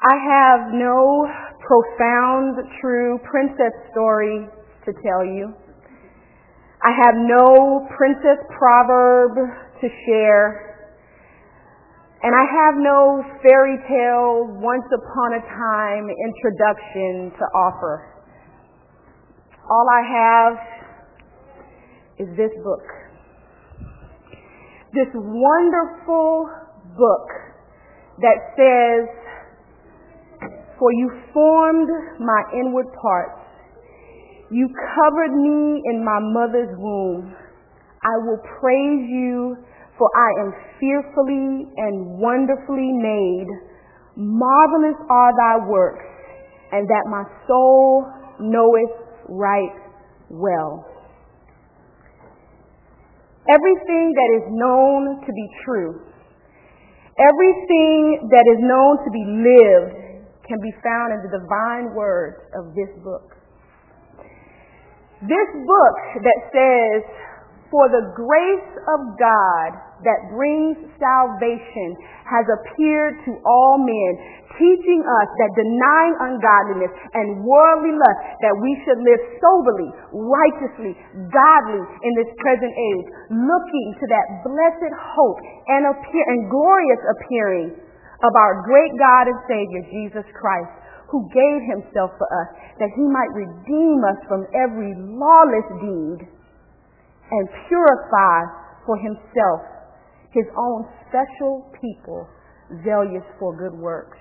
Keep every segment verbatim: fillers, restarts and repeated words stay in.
I have no profound, true princess story to tell you. I have no princess proverb to share. And I have no fairy tale, once upon a time introduction to offer. All I have is this book. This wonderful book that says, "For you formed my inward parts. You covered me in my mother's womb. I will praise you, for I am fearfully and wonderfully made. Marvelous are thy works, and that my soul knoweth right well." Everything that is known to be true, everything that is known to be lived, can be found in the divine words of this book. This book that says, "For the grace of God that brings salvation has appeared to all men, teaching us that denying ungodliness and worldly lust, that we should live soberly, righteously, godly in this present age, looking to that blessed hope and, appear, and glorious appearing of our great God and Savior, Jesus Christ, who gave himself for us, that he might redeem us from every lawless deed and purify for himself his own special people, zealous for good works."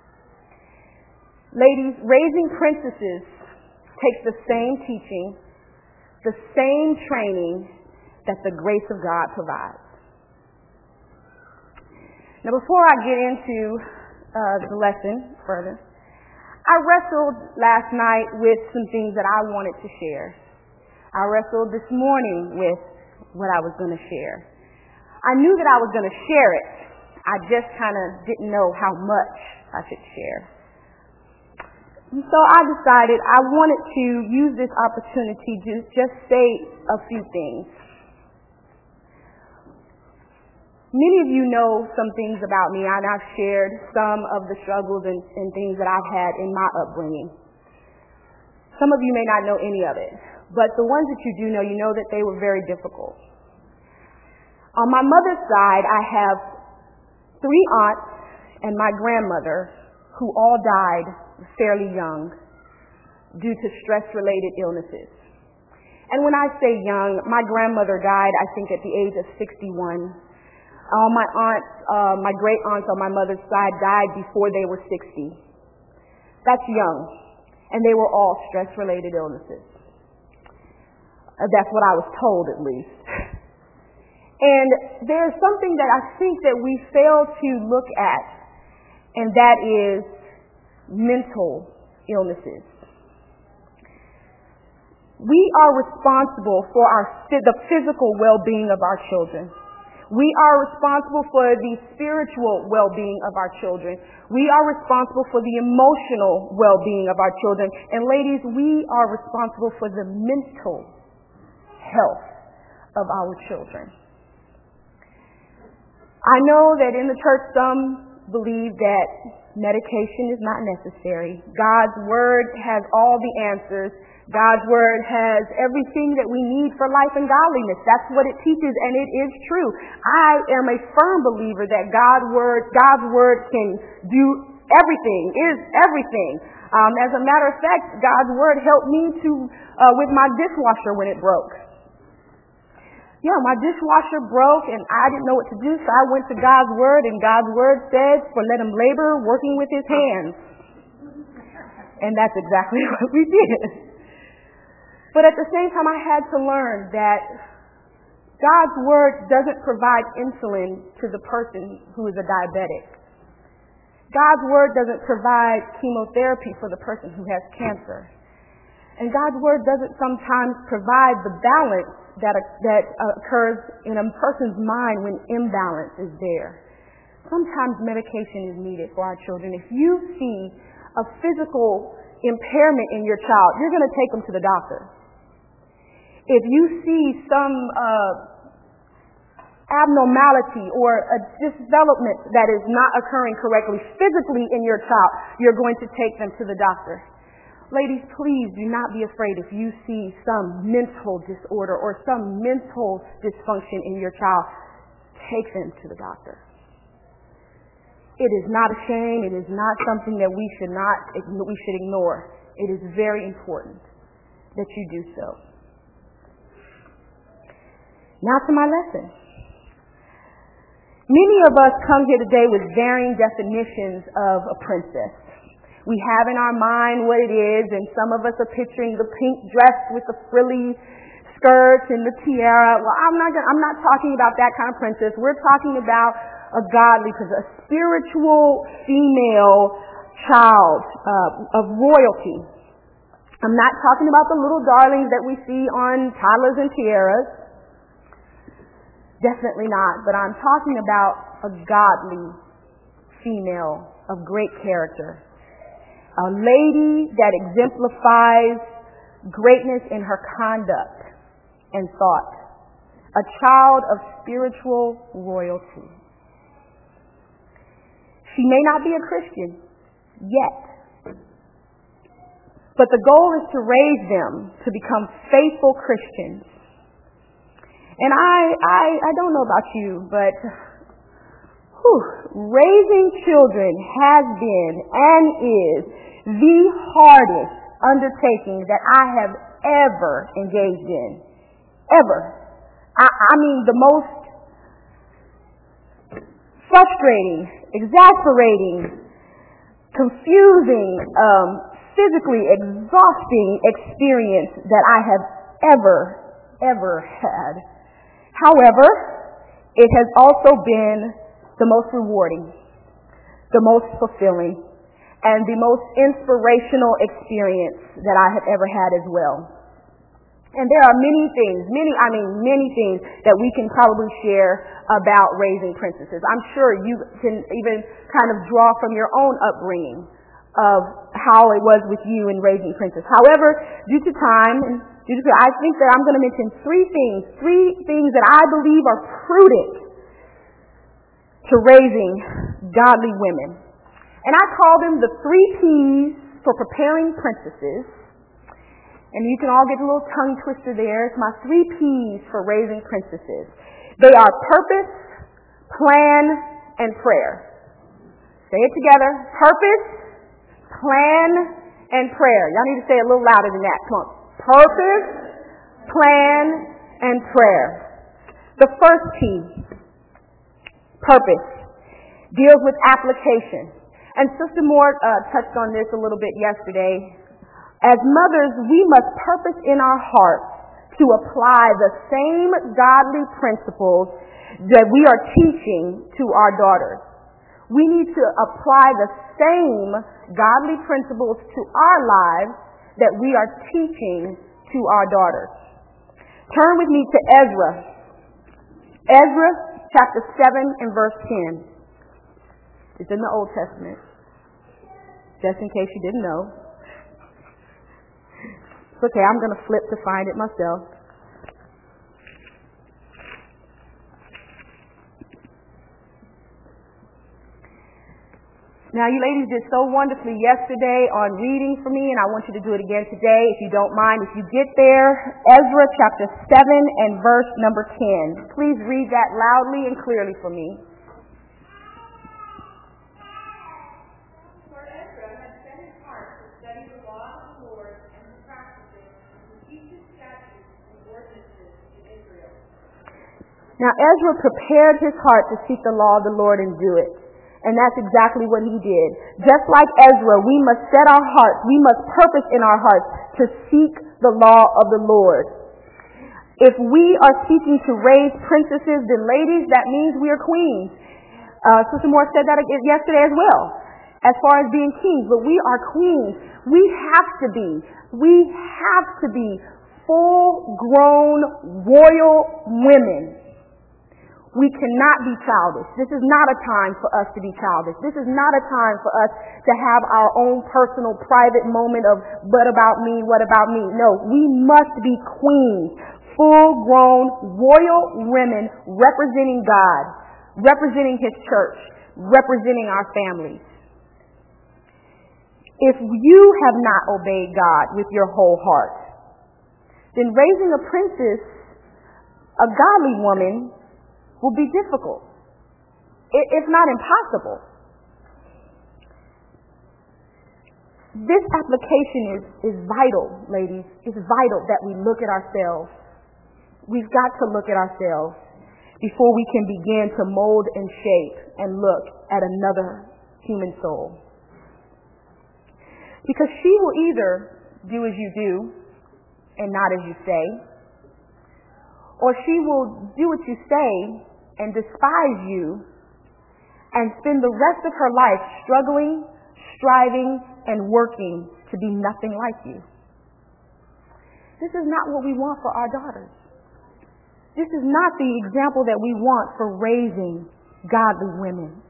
Ladies, raising princesses takes the same teaching, the same training that the grace of God provides. Now, before I get into uh, the lesson further, I wrestled last night with some things that I wanted to share. I wrestled this morning with what I was going to share. I knew that I was going to share it. I just kind of didn't know how much I should share. And so I decided I wanted to use this opportunity to just say a few things. Many of you know some things about me, and I've shared some of the struggles and, and things that I've had in my upbringing. Some of you may not know any of it, but the ones that you do know, you know that they were very difficult. On my mother's side, I have three aunts and my grandmother who all died fairly young due to stress-related illnesses. And when I say young, my grandmother died, I think, at the age of sixty-one. All my aunts, uh, my great aunts on my mother's side died before they were sixty. That's young. And they were all stress-related illnesses. Uh, that's what I was told, at least. And there's something that I think that we fail to look at, and that is mental illnesses. We are responsible for our, the physical well-being of our children. We are responsible for the spiritual well-being of our children. We are responsible for the emotional well-being of our children. And ladies, we are responsible for the mental health of our children. I know that in the church some believe that medication is not necessary. God's word has all the answers. God's word has everything that we need for life and godliness. That's what it teaches, and it is true. I am a firm believer that God's word, God's word can do everything, is everything. Um, as a matter of fact, God's word helped me to uh, with my dishwasher when it broke. Yeah, my dishwasher broke, and I didn't know what to do, so I went to God's word, and God's word said, "For let him labor, working with his hands." And that's exactly what we did. But at the same time, I had to learn that God's word doesn't provide insulin to the person who is a diabetic. God's word doesn't provide chemotherapy for the person who has cancer. And God's word doesn't sometimes provide the balance that, that occurs in a person's mind when imbalance is there. Sometimes medication is needed for our children. If you see a physical impairment in your child, you're going to take them to the doctor. If you see some uh, abnormality or a development that is not occurring correctly physically in your child, you're going to take them to the doctor. Ladies, please do not be afraid if you see some mental disorder or some mental dysfunction in your child. Take them to the doctor. It is not a shame. It is not something that we should not we should ignore. It is very important that you do so. Now to my lesson. Many of us come here today with varying definitions of a princess. We have in our mind what it is, and some of us are picturing the pink dress with the frilly skirts and the tiara. Well, I'm not gonna, I'm not talking about that kind of princess. We're talking about a godly princess, a spiritual female child uh, of royalty. I'm not talking about the little darlings that we see on toddlers and tiaras. Definitely not. But I'm talking about a godly female of great character. A lady that exemplifies greatness in her conduct and thought. A child of spiritual royalty. She may not be a Christian yet, but the goal is to raise them to become faithful Christians. And I, I, I don't know about you, but whew, raising children has been and is the hardest undertaking that I have ever engaged in. Ever. I, I mean, the most frustrating, exasperating, confusing, um, physically exhausting experience that I have ever, ever had. However, it has also been the most rewarding, the most fulfilling, and the most inspirational experience that I have ever had as well. And there are many things, many, I mean many things that we can probably share about raising princesses. I'm sure you can even kind of draw from your own upbringing of how it was with you in raising princesses. However, due to time, and due to, I think that I'm going to mention three things, three things that I believe are prudent to raising godly women. And I call them the three P's for preparing princesses. And you can all get a little tongue twister there. It's my three P's for raising princesses. They are purpose, plan, and prayer. Say it together. Purpose, plan, and prayer. Y'all need to say it a little louder than that. Come on. Purpose, plan, and prayer. The first P, purpose, deals with application. And Sister Moore uh, touched on this a little bit yesterday. As mothers, we must purpose in our hearts to apply the same godly principles that we are teaching to our daughters. We need to apply the same godly principles to our lives that we are teaching to our daughters. Turn with me to Ezra. Ezra chapter seven and verse ten. It's in the Old Testament, just in case you didn't know. It's okay, I'm going to flip to find it myself. Now, you ladies did so wonderfully yesterday on reading for me, and I want you to do it again today, if you don't mind. If you get there, Ezra chapter seven and verse number ten. Please read that loudly and clearly for me. Now, Ezra prepared his heart to seek the law of the Lord and do it. And that's exactly what he did. Just like Ezra, we must set our hearts, we must purpose in our hearts to seek the law of the Lord. If we are seeking to raise princesses, then ladies, that means we are queens. Uh, Sister Moore said that yesterday as well, as far as being kings. But we are queens. We have to be. We have to be full-grown royal women. We cannot be childish. This is not a time for us to be childish. This is not a time for us to have our own personal, private moment of what about me, what about me. No, we must be queens, full-grown, royal women representing God, representing His church, representing our families. If you have not obeyed God with your whole heart, then raising a princess, a godly woman, will be difficult, if not impossible. This application is, is vital, ladies. It's vital that we look at ourselves. We've got to look at ourselves before we can begin to mold and shape and look at another human soul. Because she will either do as you do and not as you say, or she will do what you say and despise you and spend the rest of her life struggling, striving, and working to be nothing like you. This is not what we want for our daughters. This is not the example that we want for raising godly women.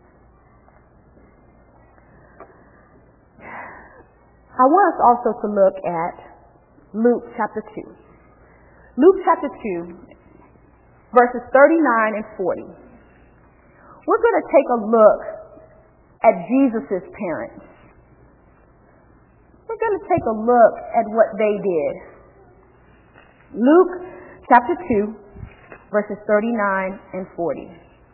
I want us also to look at Luke chapter two. Luke chapter two, verses thirty-nine and forty. We're going to take a look at Jesus' parents. We're going to take a look at what they did. Luke chapter two, verses thirty-nine and forty.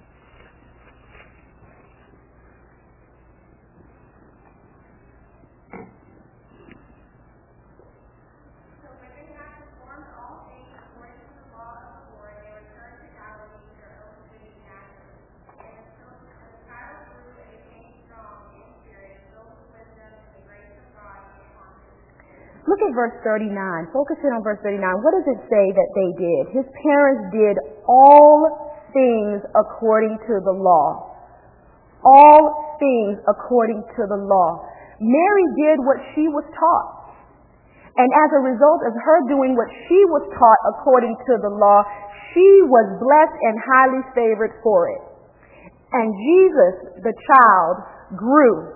Look at verse thirty-nine. Focus in on verse thirty-nine. What does it say that they did? His parents did all things according to the law. All things according to the law. Mary did what she was taught. And as a result of her doing what she was taught according to the law, she was blessed and highly favored for it. And Jesus, the child, grew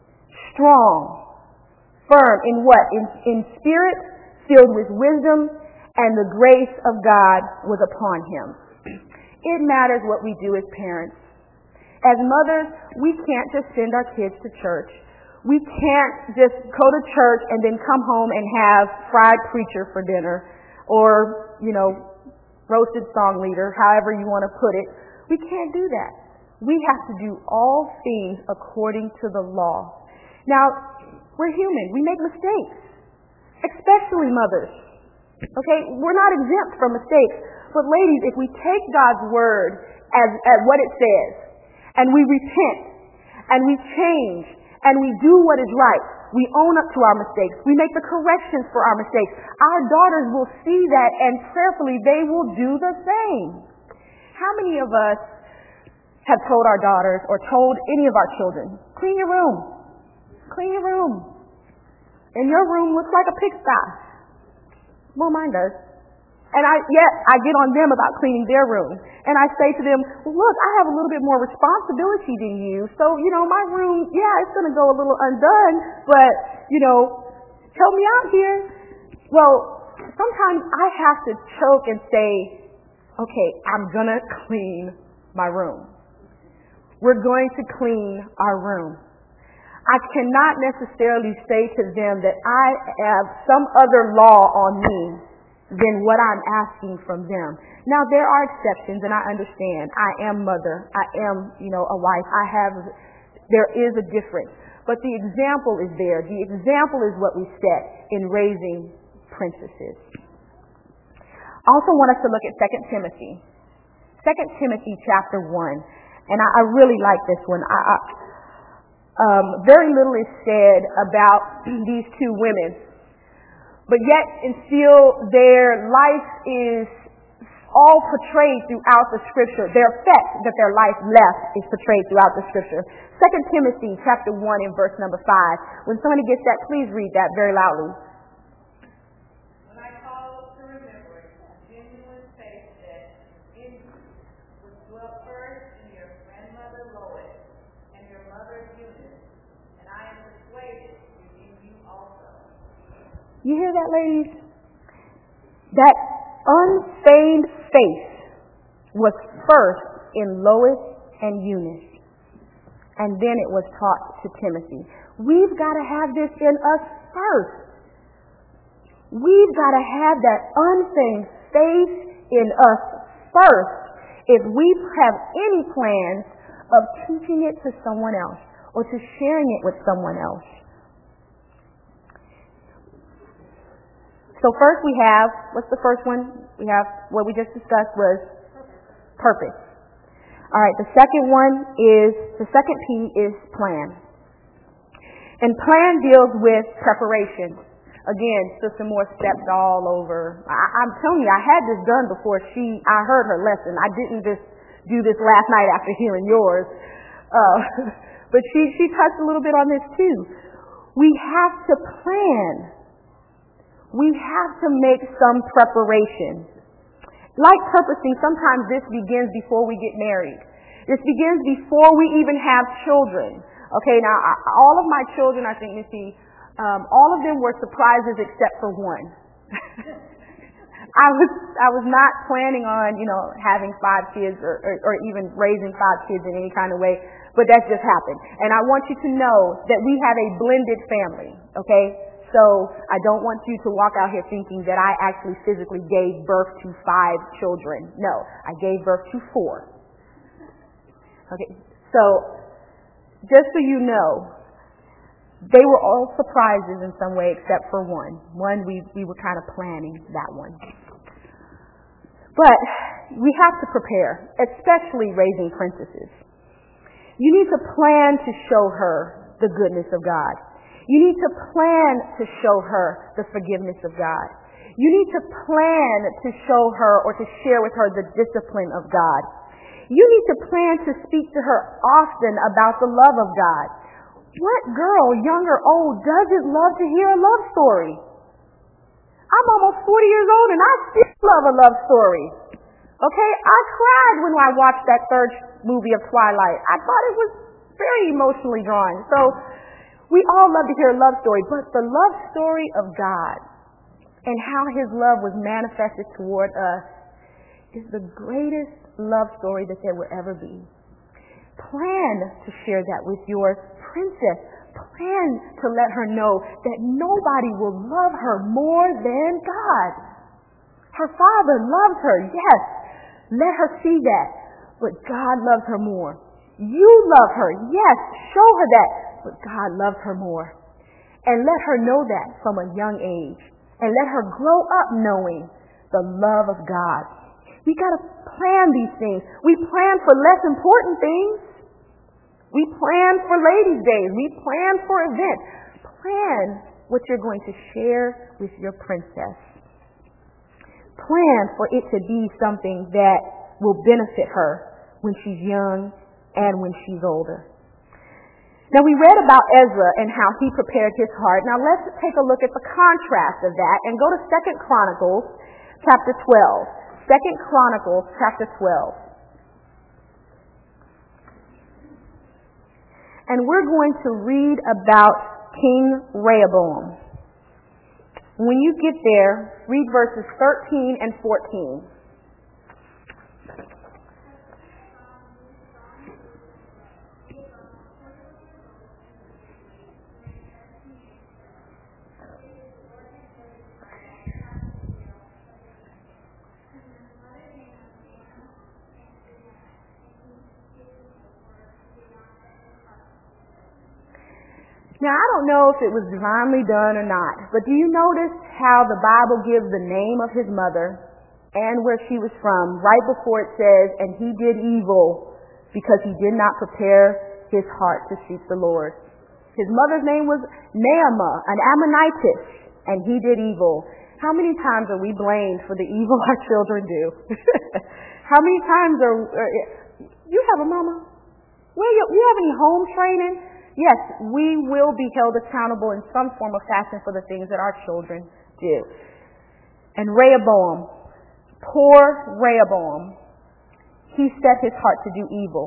strong, firm in what? In, in spirit, filled with wisdom, and the grace of God was upon him. It matters what we do as parents. As mothers, we can't just send our kids to church. We can't just go to church and then come home and have fried preacher for dinner or, you know, roasted song leader, however you want to put it. We can't do that. We have to do all things according to the law. Now, we're human. We make mistakes, especially mothers. Okay? We're not exempt from mistakes. But ladies, if we take God's word as, as what it says, and we repent, and we change, and we do what is right, we own up to our mistakes, we make the corrections for our mistakes, our daughters will see that, and prayerfully they will do the same. How many of us have told our daughters or told any of our children, clean your room? Clean your room. And your room looks like a pigsty. Well, mine does. And I, yet I get on them about cleaning their room. And I say to them, well, look, I have a little bit more responsibility than you. So, you know, my room, yeah, it's going to go a little undone, but, you know, help me out here. Well, sometimes I have to choke and say, okay, I'm going to clean my room. We're going to clean our room. I cannot necessarily say to them that I have some other law on me than what I'm asking from them. Now, there are exceptions, and I understand. I am mother. I am, you know, a wife. I have, there is a difference. But the example is there. The example is what we set in raising princesses. I also want us to look at Second Timothy. Second Timothy chapter one. And I, I really like this one. I, I Um, very little is said about these two women, but yet and still their life is all portrayed throughout the scripture. Their effect that their life left is portrayed throughout the scripture. Second Timothy chapter one and verse number five. When somebody gets that, please read that very loudly. When I call to remembrance genuine faith that in you, which dwelt first in your grandmother Lois and your mother Eunice, and I am persuaded is in you also. You hear that, ladies? That unfeigned faith was first in Lois and Eunice, and then it was taught to Timothy. We've got to have this in us first. We've got to have that unfeigned faith in us first if we have any plans of teaching it to someone else or to sharing it with someone else. So first we have, what's the first one? We have, what we just discussed was purpose. All right, the second one is, the second P is plan. And plan deals with preparation. Again, Sister Moore stepped all over. I, I'm telling you, I had this done before she, I heard her lesson. I didn't just do this last night after hearing yours. Uh, but she, she touched a little bit on this too. We have to plan. We have to make some preparation. Like purposing, sometimes this begins before we get married. This begins before we even have children. Okay, now I, all of my children, I think, Missy, um, all of them were surprises except for one. I was I was not planning on, you know, having five kids or, or, or even raising five kids in any kind of way, but that just happened. And I want you to know that we have a blended family, okay? So I don't want you to walk out here thinking that I actually physically gave birth to five children. No, I gave birth to four. Okay, so just so you know, they were all surprises in some way except for one. One, we, we were kind of planning that one. But we have to prepare, especially raising princesses. You need to plan to show her the goodness of God. You need to plan to show her the forgiveness of God. You need to plan to show her or to share with her the discipline of God. You need to plan to speak to her often about the love of God. What girl, young or old, doesn't love to hear a love story? I'm almost forty years old and I still love a love story. Okay? I cried when I watched that third movie of Twilight. I thought it was very emotionally drawing. So we all love to hear a love story, but the love story of God and how His love was manifested toward us is the greatest love story that there will ever be. Plan to share that with your princess. Plan to let her know that nobody will love her more than God. Her father loves her, yes. Let her see that. But God loves her more. You love her, yes. Show her that. But God loves her more. And let her know that from a young age. And let her grow up knowing the love of God. We got to plan these things. We plan for less important things. We plan for ladies' days. We plan for events. Plan what you're going to share with your princess. Plan for it to be something that will benefit her when she's young and when she's older. Now, we read about Ezra and how he prepared his heart. Now, let's take a look at the contrast of that and go to Second Chronicles chapter twelve. Second Chronicles chapter twelve. And we're going to read about King Rehoboam. When you get there, read verses thirteen and fourteen. Now, I don't know if it was divinely done or not, but do you notice how the Bible gives the name of his mother and where she was from right before it says, and he did evil because he did not prepare his heart to seek the Lord. His mother's name was Naamah, an Ammonitess, and he did evil. How many times are we blamed for the evil our children do? How many times are, are you have a mama? Well, you, you have any home training? Yes, we will be held accountable in some form or fashion for the things that our children do. And Rehoboam, poor Rehoboam, he set his heart to do evil.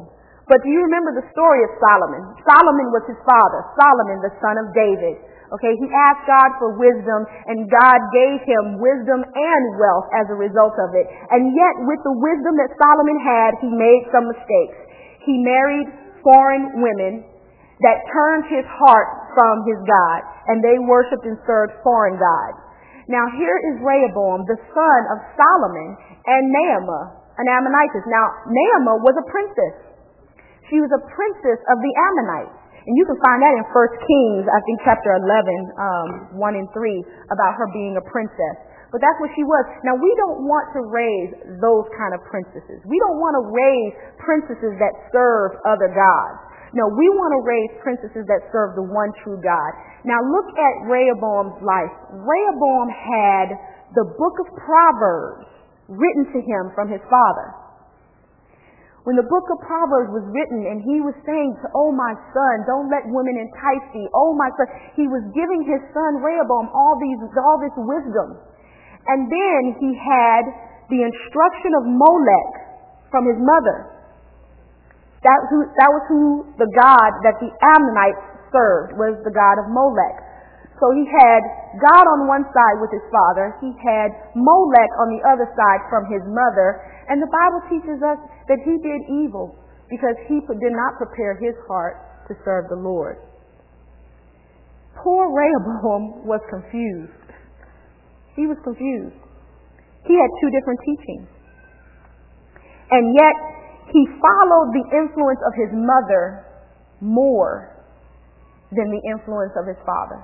But do you remember the story of Solomon? Solomon was his father, Solomon, the son of David. Okay, he asked God for wisdom, and God gave him wisdom and wealth as a result of it. And yet, with the wisdom that Solomon had, he made some mistakes. He married foreign women that turned his heart from his God, and they worshipped and served foreign gods. Now, here is Rehoboam, the son of Solomon, and Naamah, an Ammonitess. Now, Naamah was a princess. She was a princess of the Ammonites. And you can find that in First Kings, I think chapter eleven, um, one and three, about her being a princess. But that's what she was. Now, we don't want to raise those kind of princesses. We don't want to raise princesses that serve other gods. No, we want to raise princesses that serve the one true God. Now, look at Rehoboam's life. Rehoboam had the book of Proverbs written to him from his father. When the book of Proverbs was written and he was saying to, oh, my son, don't let women entice thee. Oh, my son. He was giving his son Rehoboam all these, all this wisdom. And then he had the instruction of Molech from his mother. That, who, that was who the god that the Ammonites served, was the god of Molech. So he had God on one side with his father. He had Molech on the other side from his mother. And the Bible teaches us that he did evil because he did not prepare his heart to serve the Lord. Poor Rehoboam was confused. He was confused. He had two different teachings. And yet, he followed the influence of his mother more than the influence of his father.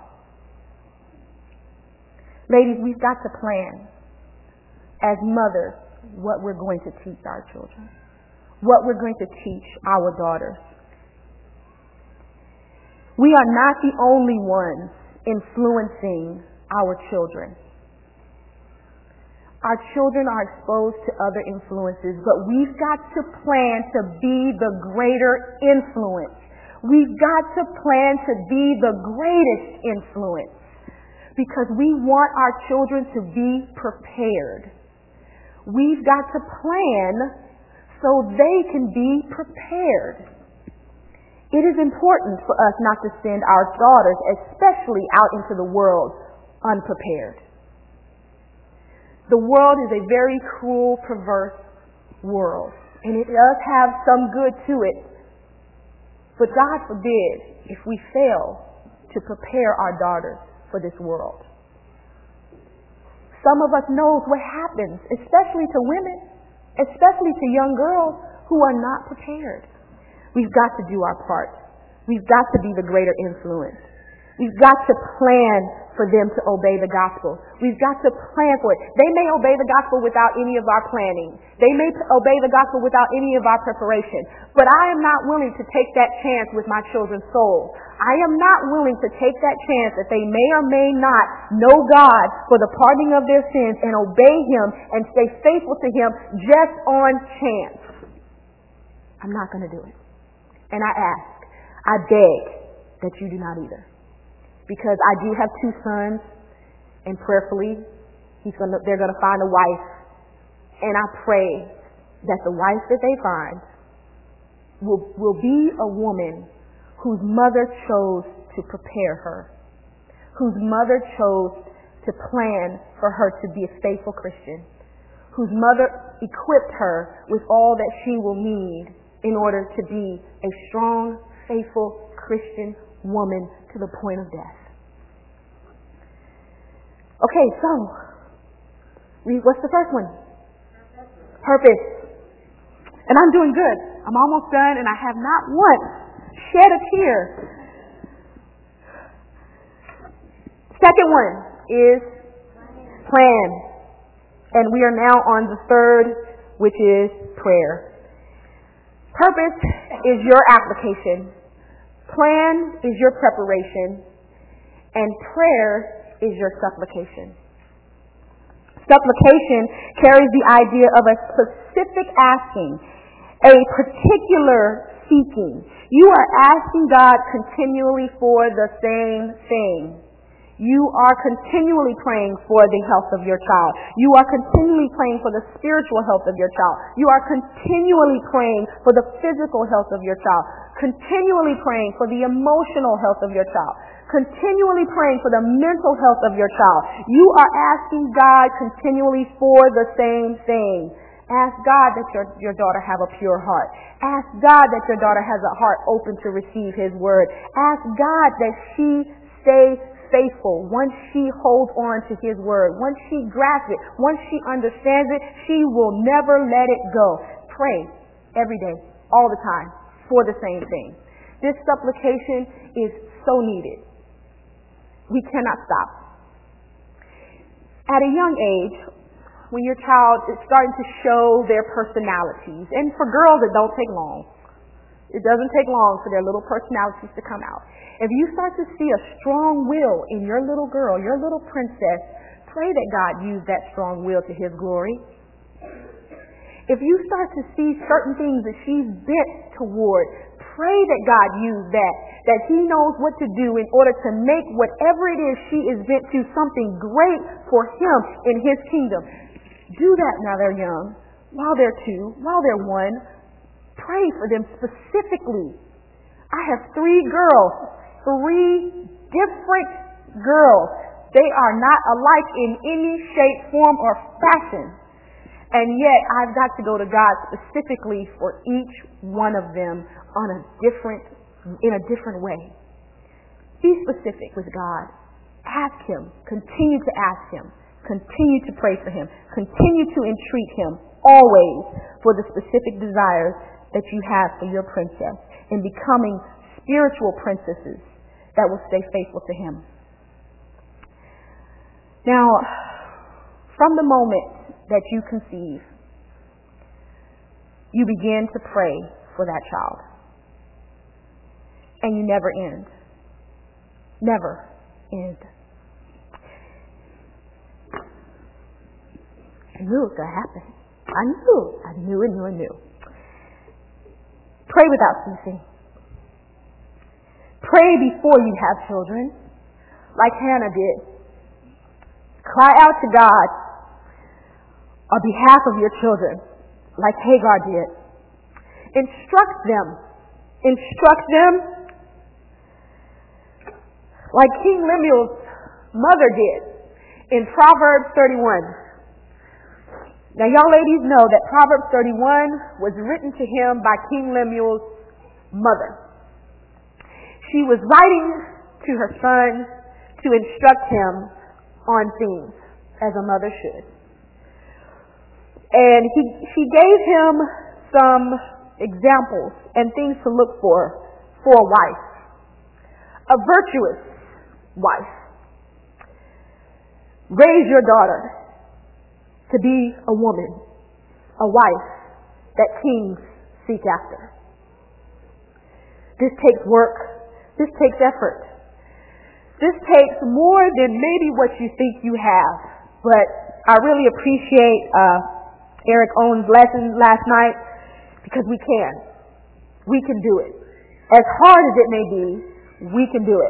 Ladies, we've got to plan as mothers what we're going to teach our children, what we're going to teach our daughters. We are not the only ones influencing our children. Our children are exposed to other influences, but we've got to plan to be the greater influence. We've got to plan to be the greatest influence because we want our children to be prepared. We've got to plan so they can be prepared. It is important for us not to send our daughters, especially out into the world, unprepared. The world is a very cruel, perverse world, and it does have some good to it. But God forbid if we fail to prepare our daughters for this world. Some of us knows what happens, especially to women, especially to young girls who are not prepared. We've got to do our part. We've got to be the greater influence. We've got to plan for them to obey the gospel. We've got to plan for it. They may obey the gospel without any of our planning. They may obey the gospel without any of our preparation. But I am not willing to take that chance with my children's souls. I am not willing to take that chance that they may or may not know God for the pardoning of their sins and obey Him and stay faithful to Him just on chance. I'm not going to do it. And I ask, I beg that you do not either. Because I do have two sons, and prayerfully, he's gonna, they're going to find a wife. And I pray that the wife that they find will, will be a woman whose mother chose to prepare her, whose mother chose to plan for her to be a faithful Christian, whose mother equipped her with all that she will need in order to be a strong, faithful Christian woman to the point of death. Okay, so, what's the first one? Purpose. And I'm doing good. I'm almost done, and I have not once shed a tear. Second one is plan. And we are now on the third, which is prayer. Purpose is your application. Plan is your preparation. And prayer is your supplication. Supplication carries the idea of a specific asking, a particular seeking. You are asking God continually for the same thing. You are continually praying for the health of your child. You are continually praying for the spiritual health of your child. You are continually praying for the physical health of your child. Continually praying for the emotional health of your child. Continually praying for the mental health of your child. You are asking God continually for the same thing. Ask God that your, your daughter have a pure heart. Ask God that your daughter has a heart open to receive His word. Ask God that she stay faithful. Once she holds on to His word, once she grasps it, once she understands it, she will never let it go. Pray every day, all the time, for the same thing. This supplication is so needed. We cannot stop. At a young age, when your child is starting to show their personalities, and for girls it don't take long. It doesn't take long for their little personalities to come out. If you start to see a strong will in your little girl, your little princess, pray that God use that strong will to His glory. If you start to see certain things that she's bent toward, pray that God use that, that He knows what to do in order to make whatever it is she is bent to something great for Him in His kingdom. Do that now they're young, while they're two, while they're one. Pray for them specifically. I have three girls, three different girls. They are not alike in any shape, form, or fashion. And yet I've got to go to God specifically for each one of them on a different, in a different way. Be specific with God. Ask Him. Continue to ask Him. Continue to pray for Him. Continue to entreat Him always for the specific desires that you have for your princess in becoming spiritual princesses that will stay faithful to Him. Now, from the moment that you conceive, you begin to pray for that child. And you never end. Never end. I knew it was going to happen. I knew. I knew and knew and knew. Pray without ceasing. Pray before you have children, like Hannah did. Cry out to God on behalf of your children, like Hagar did. Instruct them. Instruct them like King Lemuel's mother did in Proverbs thirty-one. Now, y'all ladies know that Proverbs thirty-one was written to him by King Lemuel's mother. She was writing to her son to instruct him on things, as a mother should. And he, she gave him some examples and things to look for for a wife. A virtuous wife. Raise your daughter to be a woman, a wife that kings seek after. This takes work. This takes effort. This takes more than maybe what you think you have. But I really appreciate uh, Eric Owen's lesson last night because we can. We can do it. As hard as it may be, we can do it.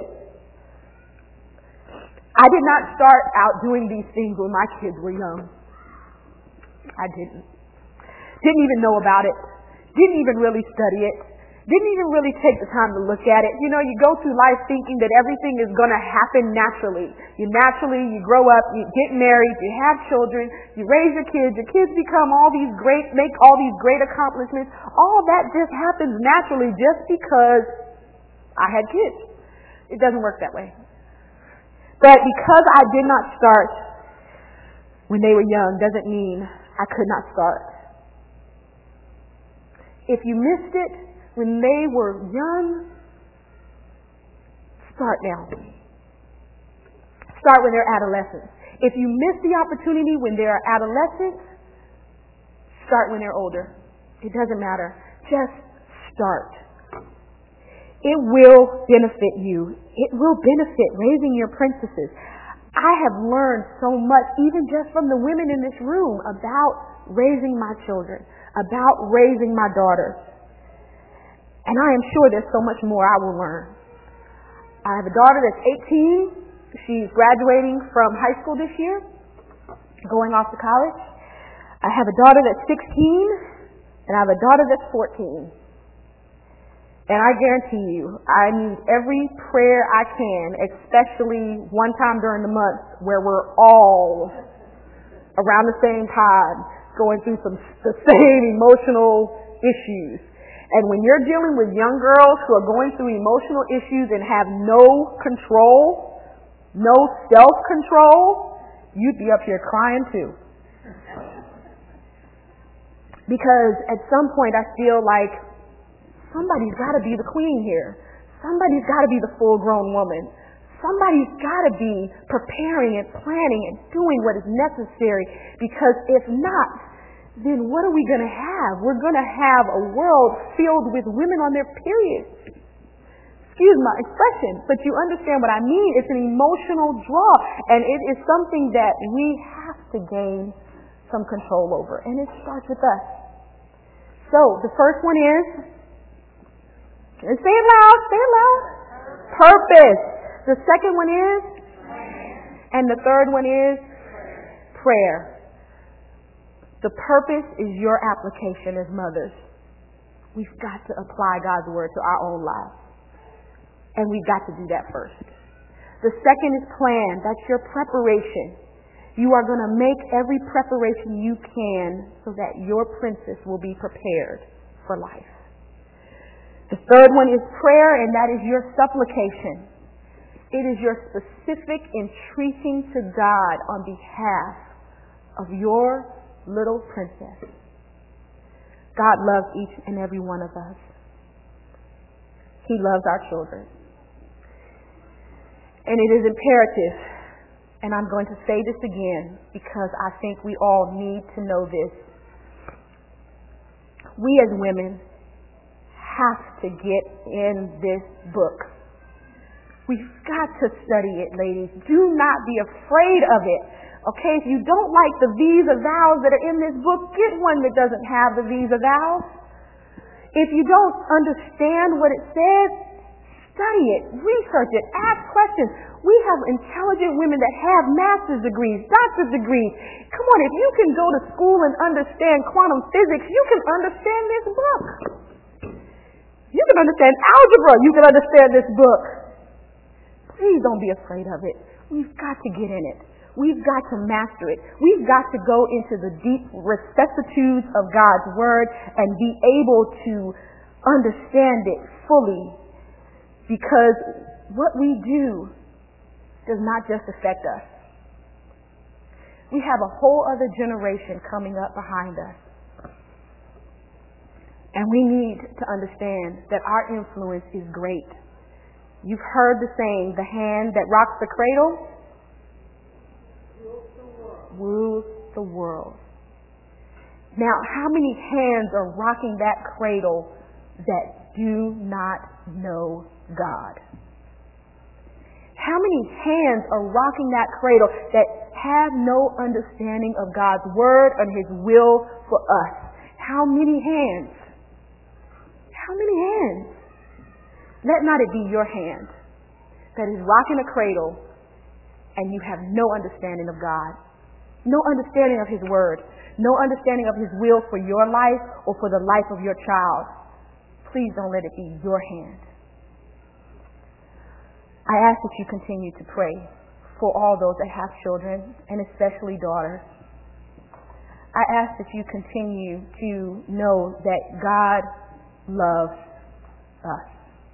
I did not start out doing these things when my kids were young. I didn't. Didn't even know about it. Didn't even really study it. Didn't even really take the time to look at it. You know, you go through life thinking that everything is going to happen naturally. You naturally, you grow up, you get married, you have children, you raise your kids, your kids become all these great, make all these great accomplishments. All that just happens naturally just because I had kids. It doesn't work that way. But because I did not start when they were young doesn't mean I could not start. If you missed it when they were young, start now. Start when they're adolescents. If you miss the opportunity when they're adolescents, start when they're older. It doesn't matter. Just start. It will benefit you. It will benefit raising your princesses. I have learned so much, even just from the women in this room, about raising my children, about raising my daughters. And I am sure there's so much more I will learn. I have a daughter that's eighteen, she's graduating from high school this year, going off to college. I have a daughter that's sixteen, and I have a daughter that's fourteen. And I guarantee you, I need every prayer I can, especially one time during the month where we're all around the same time going through some the same emotional issues. And when you're dealing with young girls who are going through emotional issues and have no control, no self-control, you'd be up here crying too. Because at some point I feel like somebody's got to be the queen here. Somebody's got to be the full-grown woman. Somebody's got to be preparing and planning and doing what is necessary. Because if not, then what are we going to have? We're going to have a world filled with women on their periods. Excuse my expression, but you understand what I mean. It's an emotional draw, and it is something that we have to gain some control over, and it starts with us. So the first one is, and say it loud, say it loud, purpose. The second one is, and the third one is prayer. The purpose is your application as mothers. We've got to apply God's word to our own lives. And we've got to do that first. The second is plan. That's your preparation. You are going to make every preparation you can so that your princess will be prepared for life. The third one is prayer, and that is your supplication. It is your specific entreating to God on behalf of your little princess. God loves each and every one of us. He loves our children. And it is imperative, and I'm going to say this again because I think we all need to know this. We as women have to get in this book. We've got to study it, ladies. Do not be afraid of it. Okay, if you don't like the V's or vowels that are in this book, get one that doesn't have the V's or vowels. If you don't understand what it says, study it, research it, ask questions. We have intelligent women that have master's degrees, doctor's degrees. Come on, if you can go to school and understand quantum physics, you can understand this book. You can understand algebra, you can understand this book. Please don't be afraid of it. We've got to get in it. We've got to master it. We've got to go into the deep recessitudes of God's word and be able to understand it fully. Because what we do does not just affect us. We have a whole other generation coming up behind us. And we need to understand that our influence is great. You've heard the saying, the hand that rocks the cradle rules the world. Now, how many hands are rocking that cradle that do not know God? How many hands are rocking that cradle that have no understanding of God's word and his will for us? How many hands? How many hands? Let not it be your hand that is rocking a cradle and you have no understanding of God. No understanding of his word. No understanding of his will for your life or for the life of your child. Please don't let it be your hand. I ask that you continue to pray for all those that have children, and especially daughters. I ask that you continue to know that God loves us.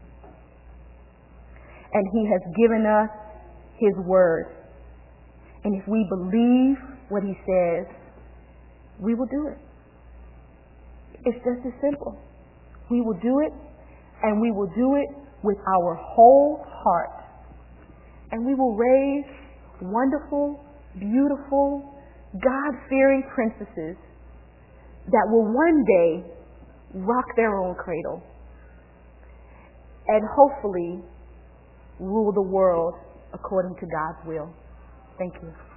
And he has given us his word. And if we believe what he says, we will do it. It's just as simple. We will do it, and we will do it with our whole heart. And we will raise wonderful, beautiful, God-fearing princesses that will one day rock their own cradle and hopefully rule the world according to God's will. Thank you.